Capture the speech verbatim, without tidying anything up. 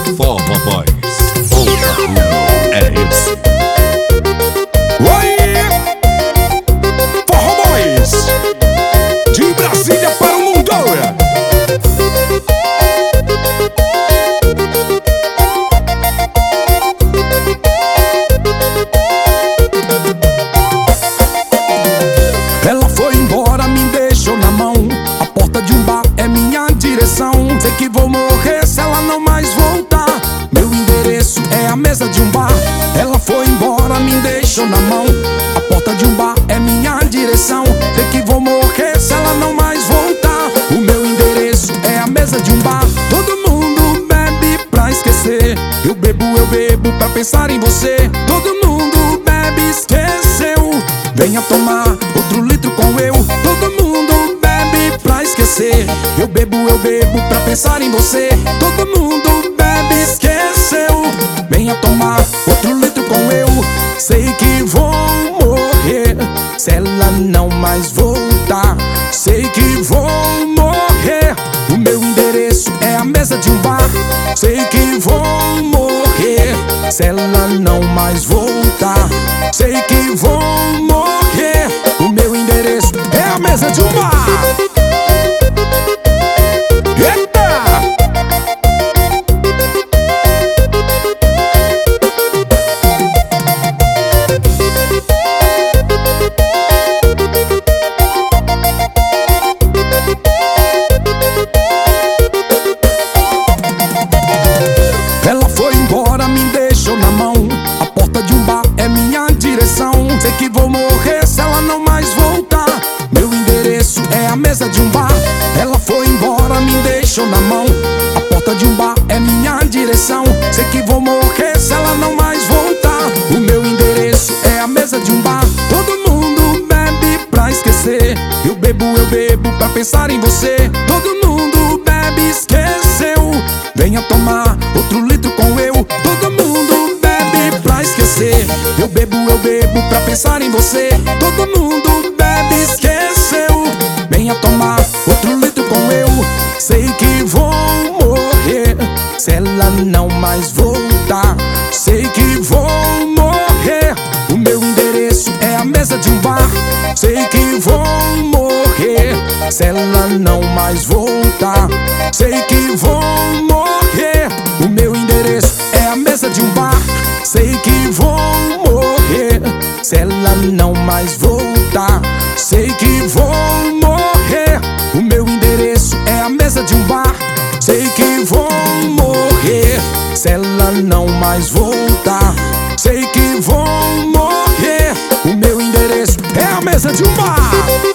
Forró Boys, o barulho é esse. Oi! Forró Boys, de Brasília para o mundo. Ela foi embora, me deixou na mão. A porta de um bar é minha direção. Sei que vou morrer se ela não mais voltar. Meu endereço é a mesa de um bar. Ela foi embora, me deixou na mão. A porta de um bar é minha direção. Sei que vou morrer se ela não mais voltar. O meu endereço é a mesa de um bar. Todo mundo bebe pra esquecer. Eu bebo, eu bebo pra pensar em você. Todo mundo bebe, esqueceu. Venha tomar outro litro com eu. Todo mundo bebe pra esquecer. Eu bebo, eu bebo pra pensar em você. Todo mundo bebe, esqueceu. Venha tomar outro litro com eu. Sei que vou morrer se ela não mais voltar. Sei que vou morrer. O meu endereço é a mesa de um bar. Sei que vou morrer se ela não mais voltar. Sei que vou morrer. O meu endereço é a mesa de um bar. Eita! Ela foi embora, me deixou na mão. A porta de um bar é minha direção. Sei que vou morrer se ela não mais voltar. Meu endereço é a mesa de um bar. Ela foi embora, me deixou na mão. A porta de um bar é minha direção. Sei que vou morrer se ela não mais voltar. O meu endereço é a mesa de um bar. Todo mundo bebe pra esquecer. Eu bebo, eu bebo pra pensar em você. Todo mundo bebe, esqueceu. Venha tomar outro litro com eu. Todo mundo bebe pra esquecer. Eu bebo, eu bebo pra pensar em você. Todo mundo bebe, esqueceu. Venha tomar outro litro com eu. Sei que vou morrer se ela não mais voltar. Sei que vou morrer. O meu endereço é a mesa de um bar. Sei que vou morrer se ela não mais voltar. Sei que vou morrer. O meu endereço é a mesa de um bar. Sei que vou morrer se ela não mais voltar. Sei que vou morrer. O meu endereço é a mesa de um bar. Sei que vou morrer se ela não mais voltar. Sei que vou morrer. O meu endereço é a mesa de um bar.